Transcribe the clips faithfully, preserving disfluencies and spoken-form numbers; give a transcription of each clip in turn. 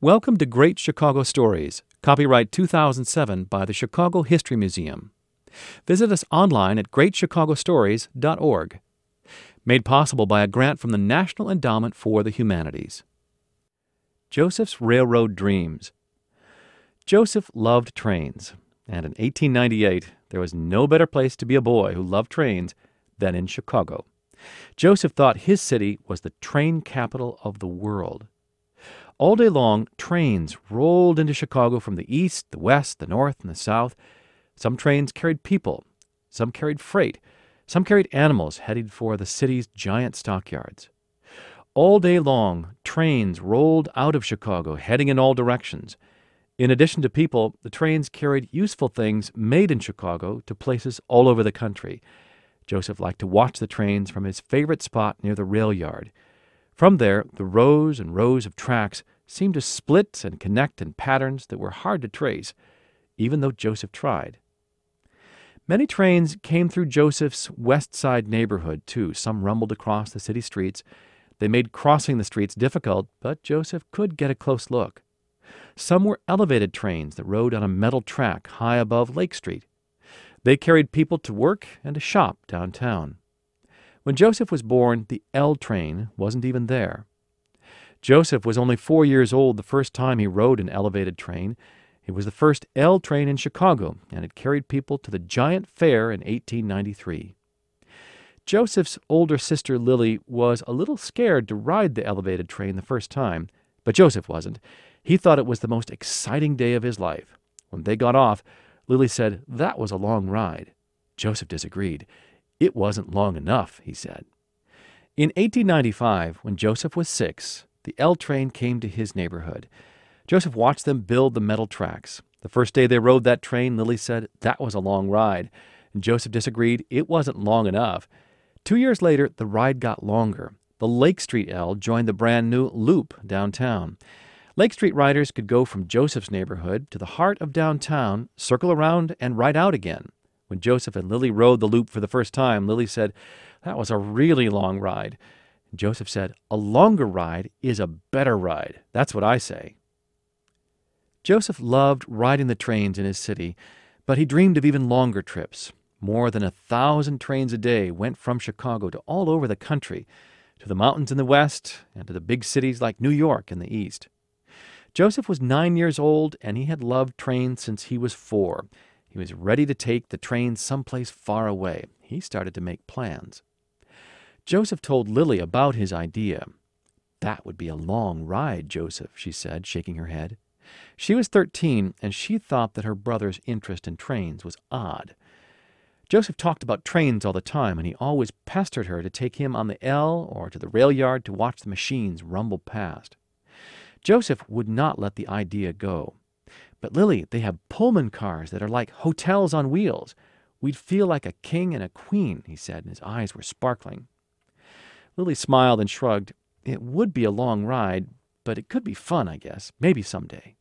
Welcome to Great Chicago Stories, copyright two thousand seven by the Chicago History Museum. Visit us online at great chicago stories dot org. Made possible by a grant from the National Endowment for the Humanities. Joseph's Railroad Dreams. Joseph loved trains, and in eighteen ninety-eight, there was no better place to be a boy who loved trains than in Chicago. Joseph thought his city was the train capital of the world. All day long, trains rolled into Chicago from the east, the west, the north, and the south. Some trains carried people, some carried freight, some carried animals headed for the city's giant stockyards. All day long, trains rolled out of Chicago, heading in all directions. In addition to people, the trains carried useful things made in Chicago to places all over the country. Joseph liked to watch the trains from his favorite spot near the rail yard. From there, the rows and rows of tracks seemed to split and connect in patterns that were hard to trace, even though Joseph tried. Many trains came through Joseph's West Side neighborhood, too. Some rumbled across the city streets. They made crossing the streets difficult, but Joseph could get a close look. Some were elevated trains that rode on a metal track high above Lake Street. They carried people to work and to shop downtown. When Joseph was born, the L train wasn't even there. Joseph was only four years old the first time he rode an elevated train. It was the first L train in Chicago, and it carried people to the giant fair in eighteen ninety-three. Joseph's older sister Lily was a little scared to ride the elevated train the first time, but Joseph wasn't. He thought it was the most exciting day of his life. When they got off, Lily said that was a long ride. Joseph disagreed. It wasn't long enough, he said. In eighteen ninety-five, when Joseph was six, the L train came to his neighborhood. Joseph watched them build the metal tracks. The first day they rode that train, Lily said that was a long ride. And Joseph disagreed. It wasn't long enough. Two years later, the ride got longer. The Lake Street L joined the brand new Loop downtown. Lake Street riders could go from Joseph's neighborhood to the heart of downtown, circle around, and ride out again. When Joseph and Lily rode the Loop for the first time, Lily said, that was a really long ride. And Joseph said, a longer ride is a better ride. That's what I say. Joseph loved riding the trains in his city, but he dreamed of even longer trips. More than a thousand trains a day went from Chicago to all over the country, to the mountains in the west and to the big cities like New York in the east. Joseph was nine years old, and he had loved trains since he was four. He was ready to take the train someplace far away. He started to make plans. Joseph told Lily about his idea. That would be a long ride, Joseph, she said, shaking her head. She was thirteen, and she thought that her brother's interest in trains was odd. Joseph talked about trains all the time, and he always pestered her to take him on the L or to the rail yard to watch the machines rumble past. Joseph would not let the idea go. But Lily, they have Pullman cars that are like hotels on wheels. We'd feel like a king and a queen, he said, and his eyes were sparkling. Lily smiled and shrugged. It would be a long ride, but it could be fun, I guess, maybe someday.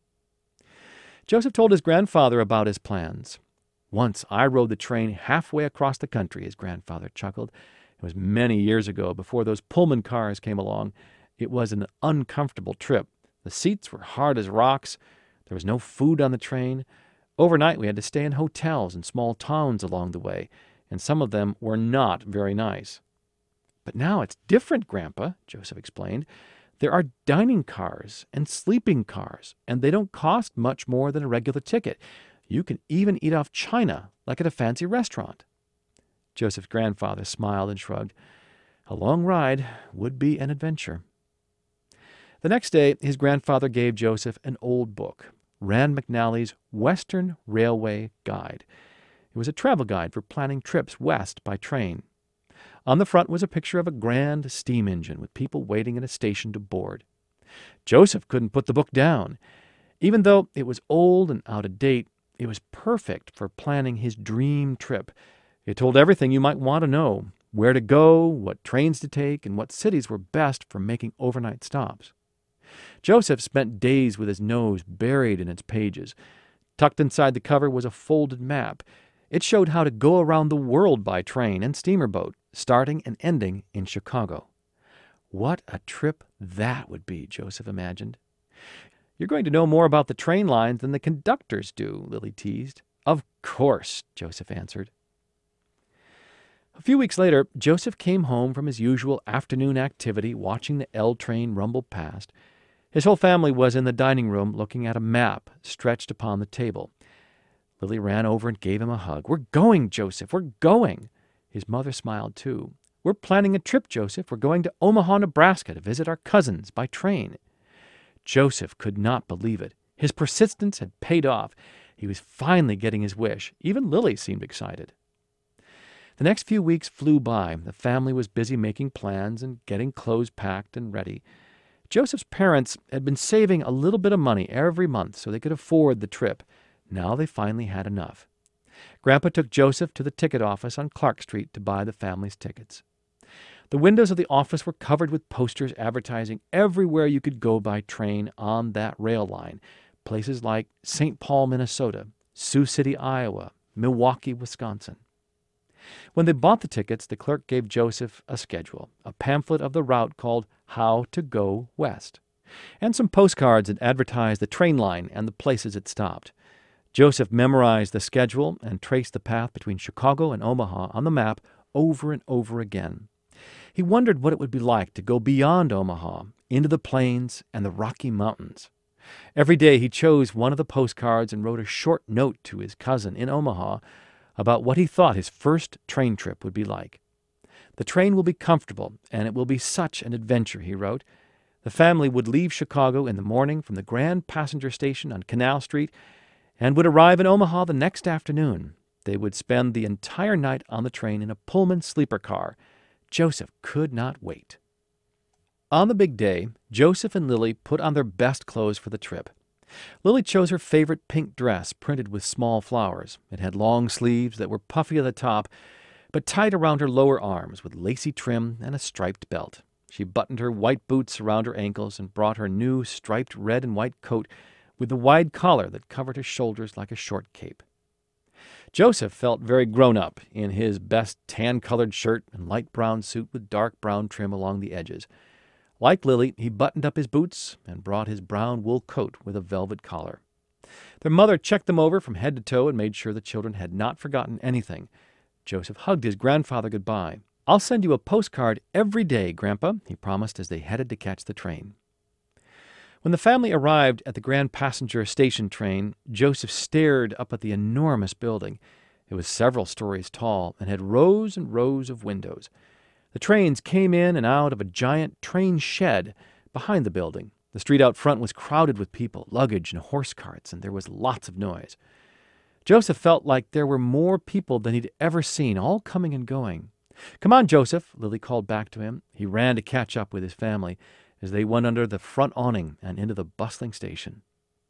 Joseph told his grandfather about his plans. Once I rode the train halfway across the country, his grandfather chuckled. It was many years ago, before those Pullman cars came along. It was an uncomfortable trip. The seats were hard as rocks. There was no food on the train. Overnight, we had to stay in hotels in small towns along the way, and some of them were not very nice. But now it's different, Grandpa, Joseph explained. There are dining cars and sleeping cars, and they don't cost much more than a regular ticket. You can even eat off china, like at a fancy restaurant. Joseph's grandfather smiled and shrugged. A long ride would be an adventure. The next day, his grandfather gave Joseph an old book, Rand McNally's Western Railway Guide. It was a travel guide for planning trips west by train. On the front was a picture of a grand steam engine with people waiting at a station to board. Joseph couldn't put the book down. Even though it was old and out of date, it was perfect for planning his dream trip. It told everything you might want to know, where to go, what trains to take, and what cities were best for making overnight stops. Joseph spent days with his nose buried in its pages. Tucked inside the cover was a folded map. It showed how to go around the world by train and steamer boat, starting and ending in Chicago. What a trip that would be, Joseph imagined. "You're going to know more about the train lines than the conductors do," Lily teased. "Of course," Joseph answered. A few weeks later, Joseph came home from his usual afternoon activity, watching the L train rumble past. His whole family was in the dining room looking at a map stretched upon the table. Lily ran over and gave him a hug. "We're going, Joseph, we're going." His mother smiled too. "We're planning a trip, Joseph. We're going to Omaha, Nebraska to visit our cousins by train." Joseph could not believe it. His persistence had paid off. He was finally getting his wish. Even Lily seemed excited. The next few weeks flew by. The family was busy making plans and getting clothes packed and ready. Joseph's parents had been saving a little bit of money every month so they could afford the trip. Now they finally had enough. Grandpa took Joseph to the ticket office on Clark Street to buy the family's tickets. The windows of the office were covered with posters advertising everywhere you could go by train on that rail line. Places like Saint Paul, Minnesota, Sioux City, Iowa, Milwaukee, Wisconsin. When they bought the tickets, the clerk gave Joseph a schedule, a pamphlet of the route called How to Go West, and some postcards that advertised the train line and the places it stopped. Joseph memorized the schedule and traced the path between Chicago and Omaha on the map over and over again. He wondered what it would be like to go beyond Omaha, into the plains and the Rocky Mountains. Every day he chose one of the postcards and wrote a short note to his cousin in Omaha about what he thought his first train trip would be like. "The train will be comfortable, and it will be such an adventure," he wrote. The family would leave Chicago in the morning from the Grand Passenger Station on Canal Street and would arrive in Omaha the next afternoon. They would spend the entire night on the train in a Pullman sleeper car. Joseph could not wait. On the big day, Joseph and Lily put on their best clothes for the trip. Lily chose her favorite pink dress printed with small flowers. It had long sleeves that were puffy at the top, but tied around her lower arms with lacy trim and a striped belt. She buttoned her white boots around her ankles and brought her new striped red and white coat with the wide collar that covered her shoulders like a short cape. Joseph felt very grown up in his best tan-colored shirt and light brown suit with dark brown trim along the edges. Like Lily, he buttoned up his boots and brought his brown wool coat with a velvet collar. Their mother checked them over from head to toe and made sure the children had not forgotten anything. Joseph hugged his grandfather goodbye. "I'll send you a postcard every day, Grandpa," he promised as they headed to catch the train. When the family arrived at the Grand Passenger Station train, Joseph stared up at the enormous building. It was several stories tall and had rows and rows of windows. The trains came in and out of a giant train shed behind the building. The street out front was crowded with people, luggage, and horse carts, and there was lots of noise. Joseph felt like there were more people than he'd ever seen, all coming and going. "Come on, Joseph," Lily called back to him. He ran to catch up with his family as they went under the front awning and into the bustling station.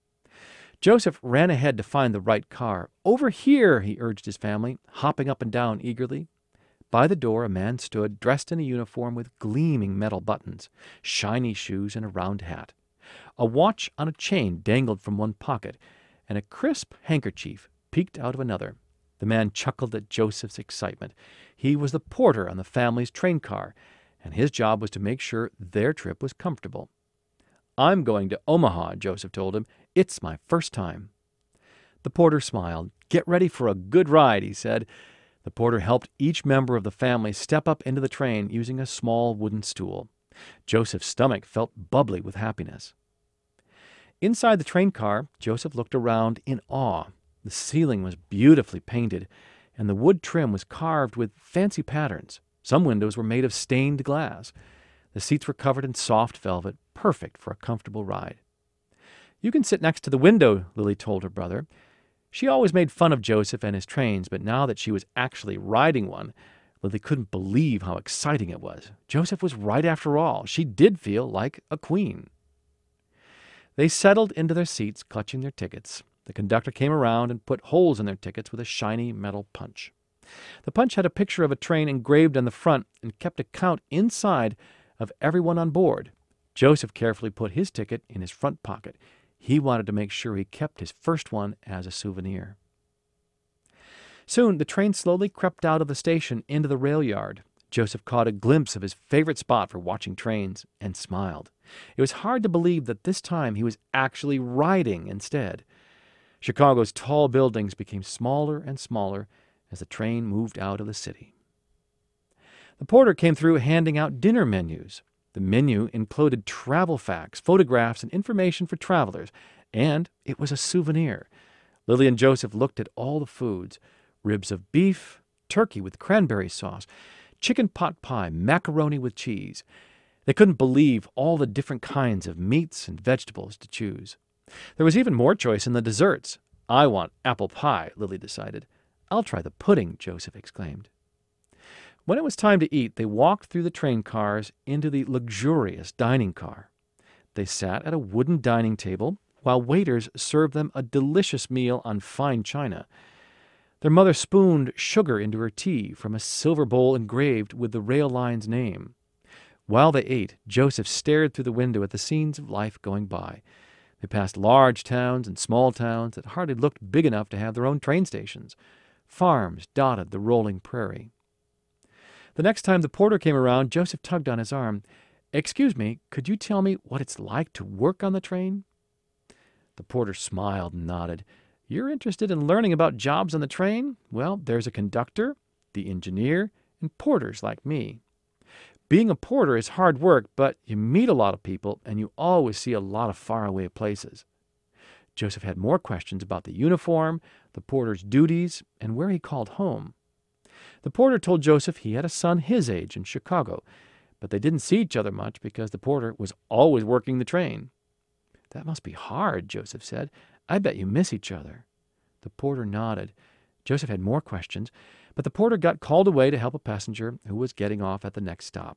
Joseph ran ahead to find the right car. "Over here," he urged his family, hopping up and down eagerly. By the door, a man stood, dressed in a uniform with gleaming metal buttons, shiny shoes, and a round hat. A watch on a chain dangled from one pocket, and a crisp handkerchief peeked out of another. The man chuckled at Joseph's excitement. He was the porter on the family's train car, and his job was to make sure their trip was comfortable. "I'm going to Omaha," Joseph told him. "It's my first time." The porter smiled. "Get ready for a good ride," he said. The porter helped each member of the family step up into the train using a small wooden stool. Joseph's stomach felt bubbly with happiness. Inside the train car, Joseph looked around in awe. The ceiling was beautifully painted, and the wood trim was carved with fancy patterns. Some windows were made of stained glass. The seats were covered in soft velvet, perfect for a comfortable ride. "You can sit next to the window," Lily told her brother. She always made fun of Joseph and his trains, but now that she was actually riding one, Lily couldn't believe how exciting it was. Joseph was right after all. She did feel like a queen. They settled into their seats, clutching their tickets. The conductor came around and put holes in their tickets with a shiny metal punch. The punch had a picture of a train engraved on the front and kept a count inside of everyone on board. Joseph carefully put his ticket in his front pocket. He wanted to make sure he kept his first one as a souvenir. Soon, the train slowly crept out of the station into the rail yard. Joseph caught a glimpse of his favorite spot for watching trains and smiled. It was hard to believe that this time he was actually riding instead. Chicago's tall buildings became smaller and smaller as the train moved out of the city. The porter came through handing out dinner menus. The menu included travel facts, photographs, and information for travelers, and it was a souvenir. Lily and Joseph looked at all the foods: ribs of beef, turkey with cranberry sauce, chicken pot pie, macaroni with cheese. They couldn't believe all the different kinds of meats and vegetables to choose. There was even more choice in the desserts. I want apple pie, Lily decided. I'll try the pudding, Joseph exclaimed. When it was time to eat, they walked through the train cars into the luxurious dining car. They sat at a wooden dining table while waiters served them a delicious meal on fine china. Their mother spooned sugar into her tea from a silver bowl engraved with the rail line's name. While they ate, Joseph stared through the window at the scenes of life going by. They passed large towns and small towns that hardly looked big enough to have their own train stations. Farms dotted the rolling prairie. The next time the porter came around, Joseph tugged on his arm. "Excuse me, could you tell me what it's like to work on the train?" The porter smiled and nodded. "You're interested in learning about jobs on the train? Well, there's a conductor, the engineer, and porters like me. Being a porter is hard work, but you meet a lot of people, and you always see a lot of faraway places." Joseph had more questions about the uniform, the porter's duties, and where he called home. The porter told Joseph he had a son his age in Chicago, but they didn't see each other much because the porter was always working the train. "That must be hard," Joseph said. "I bet you miss each other." The porter nodded. Joseph had more questions, but the porter got called away to help a passenger who was getting off at the next stop.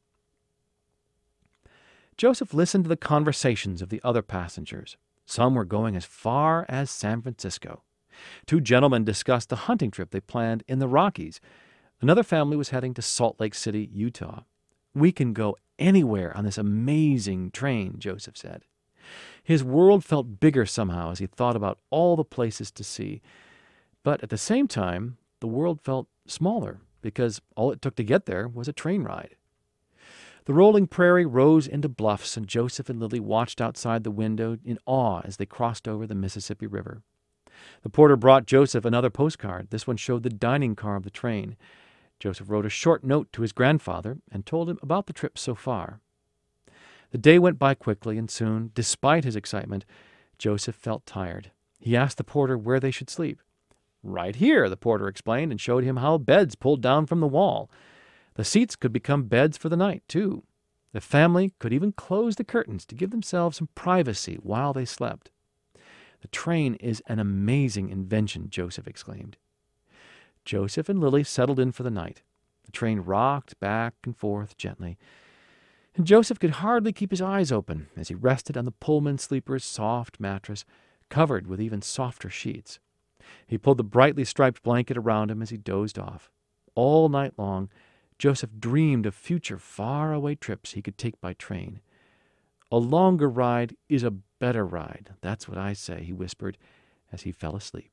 Joseph listened to the conversations of the other passengers. Some were going as far as San Francisco. Two gentlemen discussed the hunting trip they planned in the Rockies. Another family was heading to Salt Lake City, Utah. "We can go anywhere on this amazing train," Joseph said. His world felt bigger somehow as he thought about all the places to see. But at the same time, the world felt smaller because all it took to get there was a train ride. The rolling prairie rose into bluffs, and Joseph and Lily watched outside the window in awe as they crossed over the Mississippi River. The porter brought Joseph another postcard. This one showed the dining car of the train. Joseph wrote a short note to his grandfather and told him about the trip so far. The day went by quickly, and soon, despite his excitement, Joseph felt tired. He asked the porter where they should sleep. "Right here," the porter explained, and showed him how beds pulled down from the wall. The seats could become beds for the night, too. The family could even close the curtains to give themselves some privacy while they slept. "The train is an amazing invention," Joseph exclaimed. Joseph and Lily settled in for the night. The train rocked back and forth gently, and Joseph could hardly keep his eyes open as he rested on the Pullman sleeper's soft mattress, covered with even softer sheets. He pulled the brightly striped blanket around him as he dozed off. All night long, Joseph dreamed of future far-away trips he could take by train. "A longer ride is a better ride, that's what I say," he whispered as he fell asleep.